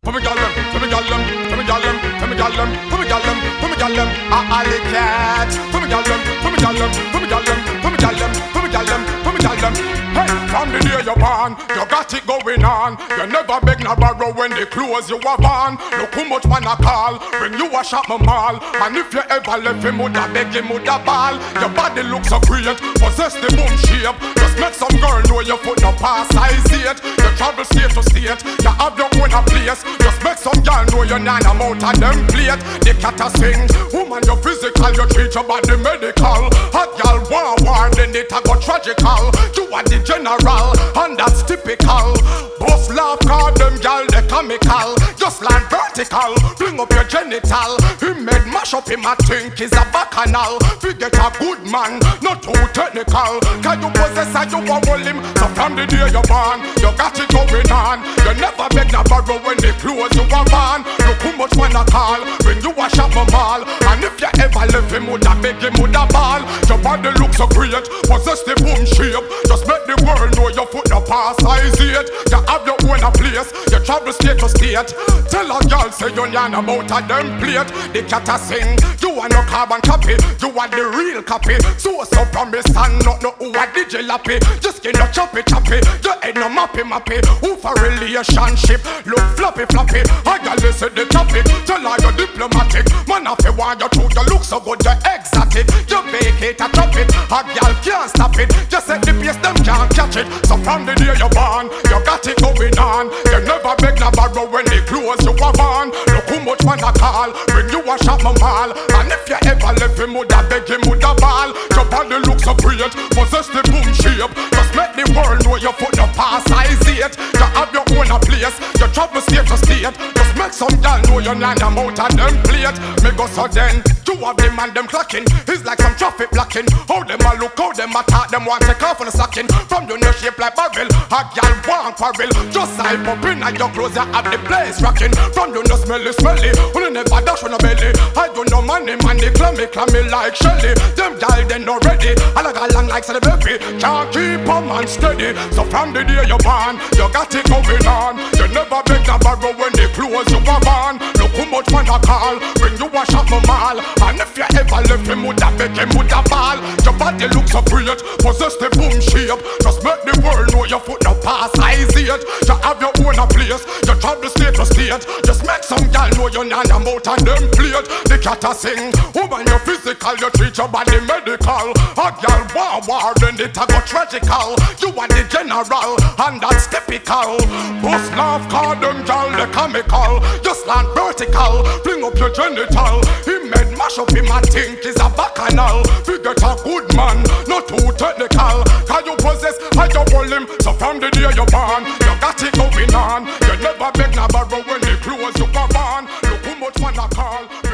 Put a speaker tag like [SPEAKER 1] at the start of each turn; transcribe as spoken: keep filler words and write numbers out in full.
[SPEAKER 1] For me gal them, for me gal them, for me gal them, for me gal them, for me gal them, for me gal them, ah alley cat. For me gal them, for me gal them, for me gal them, for me gal them, for me gal them, for me gal them. Hey, from the day you're born, you got it going on. You never beg no borrow when they close you are born. Look how much man a call, bring you a shop my mall. And if you ever left him, woulda beg him, woulda ball. Your body looks so great, possess the boom shape. Just make some girl know your foot no pass size eight. You travel state to state, you have your own a place. Just make some girl know you're not out of them plate. The cat a sing, woman you physical, you treat your body medical. Hot girl war war, then it a go tragical. You are the general, and that's typical. Boss laugh, call them gal the comical. Just land vertical, bring up your genital. He made mash up him, I think he's a bacchanal. We get a good man, not too technical. Can you possess and you a hold him? So from the day you're born, you got it going on. You never beg no borrow when they close you a van. Look how much man a call, when you a shop a mall. And if you ever left him, woulda beg him, woulda ball. Your body looks so great, possess the boom shape. Just make the world know your foot no pass size eight. You have your own a place, you travel state to state. Tell a girl say you yarn about a them plate. The cat a sing, you are no carbon copy, you are the real copy. So so promise and not no who a digilappy. Just get no choppy choppy, you ain't no mappy mappy. Who for relationship, look floppy floppy. I got listen the topic, tell her you diplomatic. Man if you want your truth, you look so good, you exotic. You make it a topic, a girl can't stop it. Just set the pace, them can't catch it. So from the day you're born, you got it going on. You never beg no borrow when they close you a van. Look how much man a call, when you a shop my mall. And if you ever left him, woulda beg him, woulda ball. Your body looks so great, possess the boom shape. Just make the world know your foot no pass size eight. You have your own a place, you travel state to state. Just make some girl know you're not a out of them plate. Me go so then, two of them and them clacking. It's like some traffic blocking. How them a look, how them a talk, them want take off on the sacking. From you know shape like barrel, a girl want quarrel. Just hype up in and your clothes, you have the place rocking. From you know smelly, smelly, when you never dash on a belly. I don't know money, man, they clammy, clammy like Shelly. Them gal, they not ready, I like a long like the baby. Can't keep a man steady. So from the day you're born, you got it going on. You never beg no borrow when they close you a van. Look how much man a call, when you wash up my mall. And if you ever left him, woulda beg him, woulda ball. Your body looks so great, possess the boom shape. Just make the world know your foot no pass size eight. You have your own a place, you travel state to state. Just make some girl know you're not a out of them plate. The cat a sing, woman you physical, you treat your body medical. A girl war war, then it a go tragical. You are the general, and that's typical. Boss laugh, call them girl the comical. Just land vertical, fling up your genital. He made mash up him, I think he's a bacchanal. We get a good man, not too technical. Can you possess, I you hold him. So from the day you're born, you got it going on. You never beg no borrow when they close you a van. Look how much man a call.